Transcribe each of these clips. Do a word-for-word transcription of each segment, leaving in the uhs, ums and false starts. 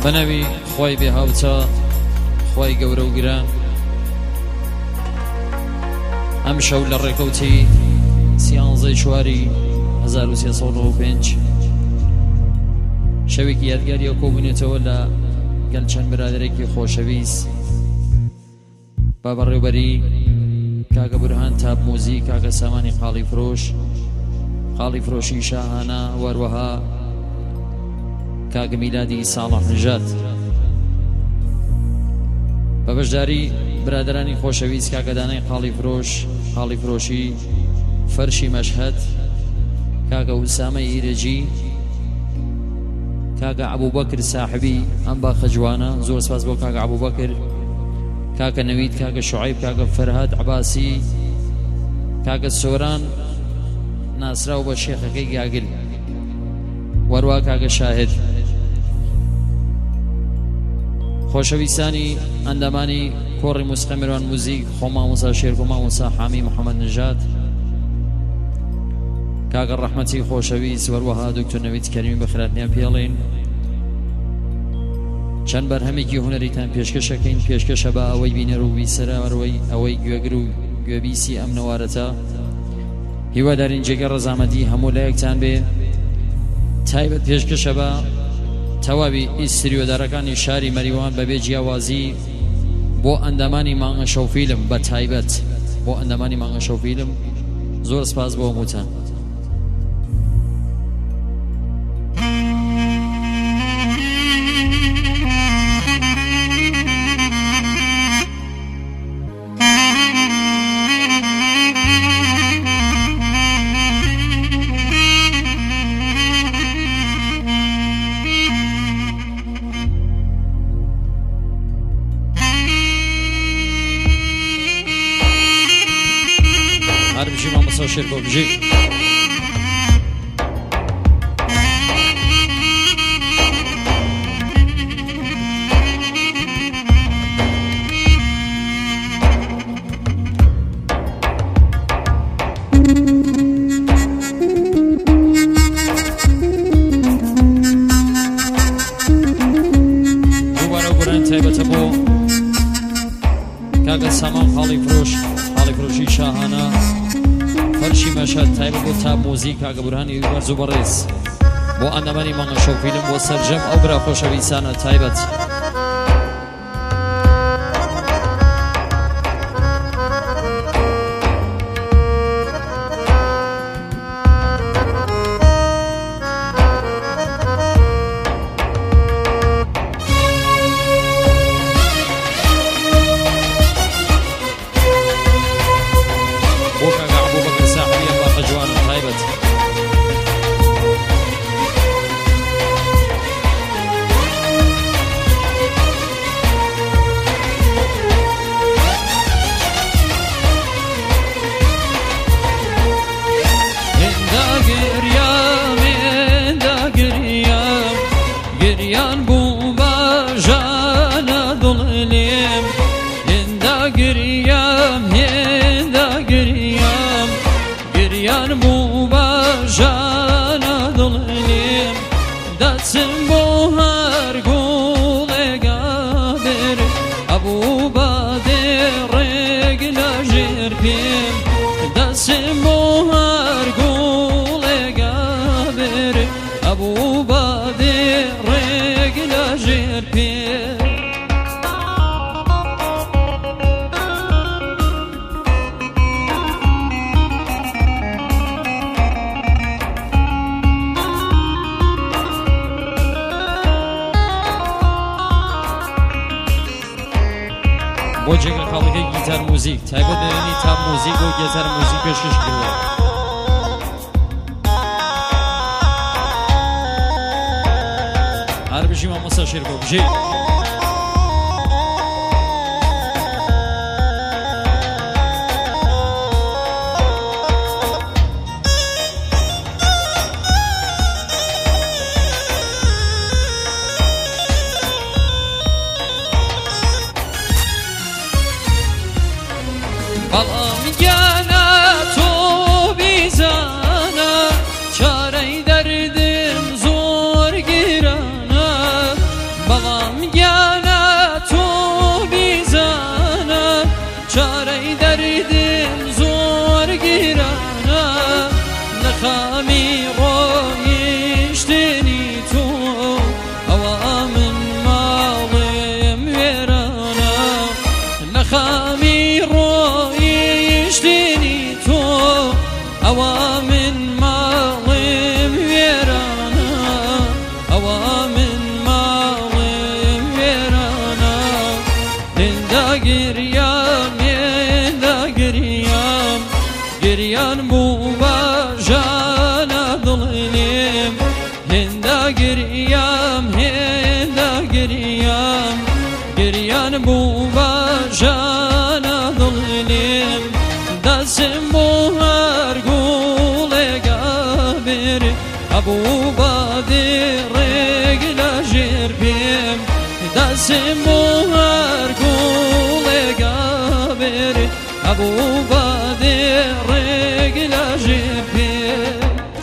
بنەوی خۆی بێ هاوچە خۆی گەورە و گران ئەم شەو لە ڕێکەوتی سیانزەی چواری هەزار و سێسەد و پێنج شەوێکی یادگاریە کۆبوونێتەوە لە گەل چەند برادێکی خۆشەویست با بەڕێوەبەری کاکە بورهان تاب موزی کاکە سامانی قاڵی فرۆش قاڵی فرۆشی شاهانە وەروەها کاکە میلادی ساڵح نژات بە بەشداری برادرانی خۆشەویست کاکە دانای قاڵی فرۆش قاڵی فرۆشی فەرشی مەشهەد کاکە وسامە ئیرەجی کاکە عەبوبەکر ساحبی ئەم باخە جوانە زۆر سپاس بۆ کاکە عەبوبەکر کاکە نەوید کاکە شوعیب کاکە فەرهاد عەباسی کاکە سۆران ناسراو بە شێخەکەی گاگل وەروە کاکە شاهد خۆشەویستانی ئەندامانی کۆڕی موسیقی میروان موزیک خۆ مامۆستا شێرکۆ مامۆستا حامی محەممەد نژات کاکە ڕەحمەتی خۆشەویست وەروەها دکتۆر نەوید کەریمی بەخێرهاتنیان پێڵێن چەند بەرهەمێکی هونەریتان پێشکەشەکەین پێشکەشە بە ئەوەی بینەر و بیسەرە ئەوەی ئەوەی گوێگر و گوێبیسی ئەم نەوارەتە هیوادارین جێگە ڕەزامەندی هەموو لایەکتان بێ تایبەت پێشکەشە بە تەواوی ئیستریۆدارەکانی شاری مەریوان بەبێ جیاوازی بۆ ئەندامانی مانگە شەو فیلم بە تایبەت بۆ ئەندامانی مانگە شەو فیلم زۆر سپاس بۆ هەمووتان هربجي ما مصر شركة بجي دوباره برن تایبت بو کاغذ سامان خالی فروش خالی فروشی شاهانه فرشی مەشهەد تایبەت بۆ تاب موزیک کاکە بورهانی بەرز و بەڕێز بۆ ئەندامانی مانگە شەو فیلم بۆ سەرجەم ئەو برا خۆشەویستانە تایبەت بۆ جێگە خاڵەکەی گیتار موزیک تایبەت لەێنی تاب موزیک و گیتار موزیک پێشکەش کردووە هەربژی مامۆستا شێرکۆ بژێ بەڵام گیانە تۆ بیزانە چارەی دەردم زۆر گیرانە بەڵام ئەوە من ماڵم وێرانە ئەوە من ماڵم وێرانە هێندا گریام هێندا گریام گریان بوو بە ژانە دڵێم هێندا گریام هێندا گریام گریان بوو بە ژانە دڵێم دەسم بۆ هەر گوڵێگا بێرێ ئەبوو بادێ ڕێگ لە ژێر پێم دەسم بۆ هەر گوڵێگا بێرێ ئەبوو بادێ ڕێگ لە ژێر پێم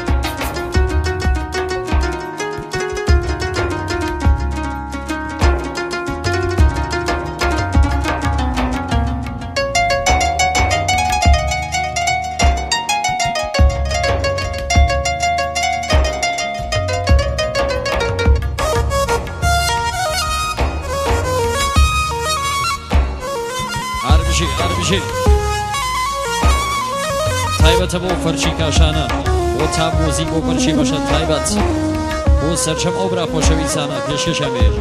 تایبەتە بۆ فەرشی کاشانە بۆ تاب مۆزیک بۆ فەرشی بەشە تایبەت بۆ سەرچەم ئەو برا خۆشەویستانە پێشکەشیان بێ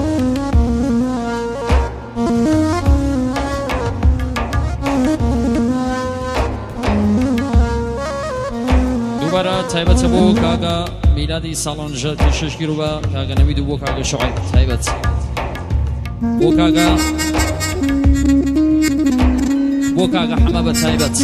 دووبارە تایبەتە بۆ کاگا میلادی ساڵۆنژە پێشکەشگیر و بە کاگە نەوید و بۆ کاگە شعیب تایبەت بۆ کاگا بۆ کاگە حەمە بە تایبەت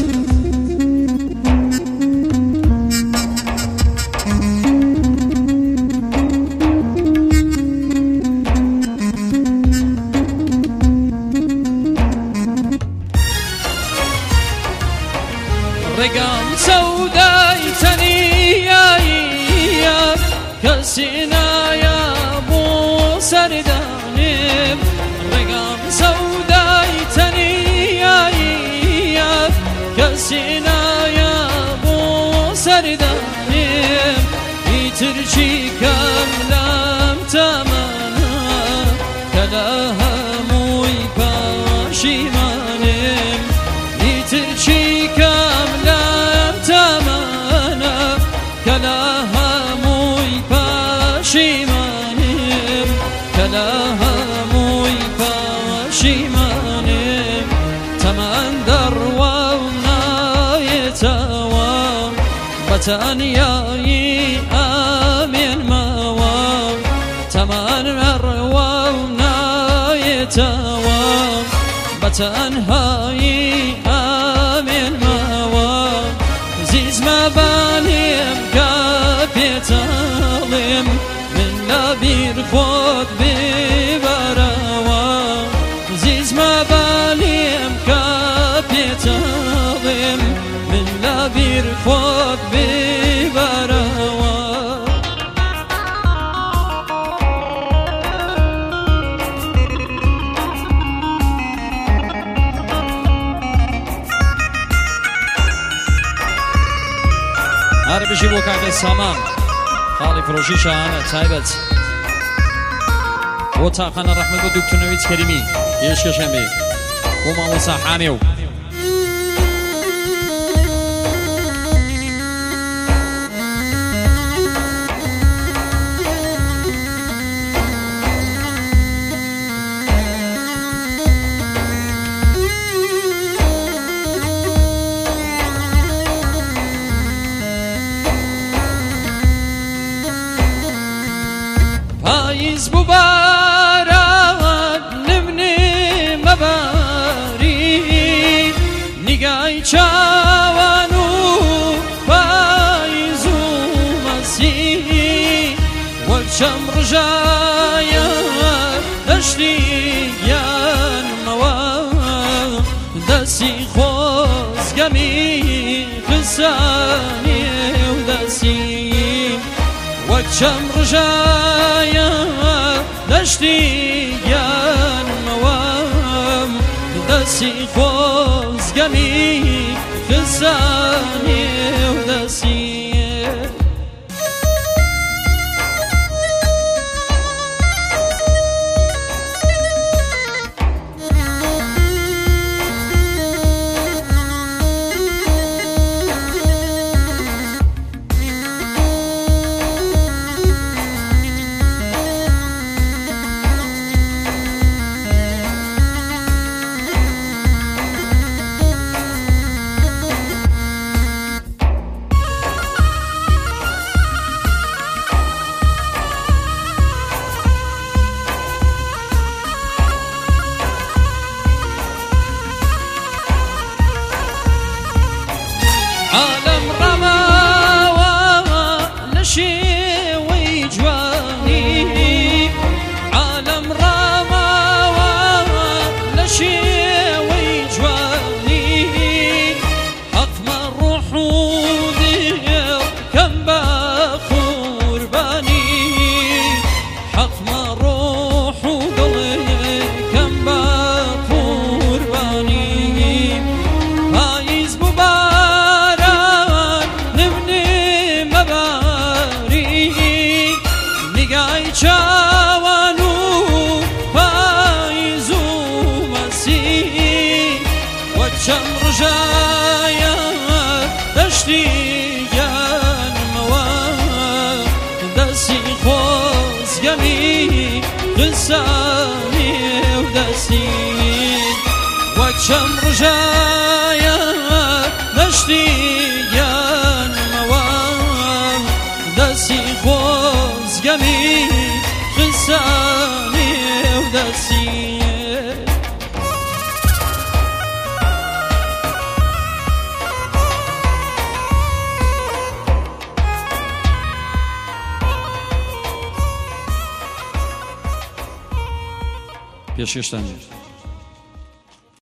ڕێگام سەودای تەنیاییە کەسی نایە بۆ سەردانێم ڕێگام سەودای تەنیاییە کەسی نایە بۆ سەردانێم ئیتر چی کەم لەم تەمەنە کە لە هەمووی پەشیمانێم ئیتر چی کەم لەم تەمەنە کە لە هەمووی پەشیمانێم کە لە هەمووی پەشیمانێم تەمەن دەڕوا و نایێتەوە بە تەنیایی ئەمێنمەوە تەمەن دەڕوا و نایێتەوە بە تەنهایی ئەمێنمەوە زیزمە بالێم کە پێتەڵێم من لە بیر خۆت بێبەرەوە زیزمە بالێم کە پێتەڵێم من لە بیر خۆت بێبەرەوە هەر بژی بۆ کاگە سامان خاڵی فرۆشی شەهانە تایبەت بۆ تاقانە ڕەحمەت بۆ دوکتۆر نەوید کەریمی پێشکەشیان بێ بۆ مامۆستا حامێ و پاییز بوو باران نمنێ مەباری نیگای چاوان و پاییز و مەسی وەک چەم ڕژایە دەشتی گیانمەوە دەستی خۆزگەمی قسانی و دەستی وەک چەم ڕژایە دەشتی گیانمەوە دەستی خۆزگەمی قسانی و دەستی چاوان و پاییز و مەسی وە چەم ڕژایە دەشتی گیانمەوە دەستی خۆزگەمی قسانی و دەستی وە چەم ڕژایە دەشتی گیانمەوە دەستی خۆزگەمی قسانی و دەستی پێشکەشتان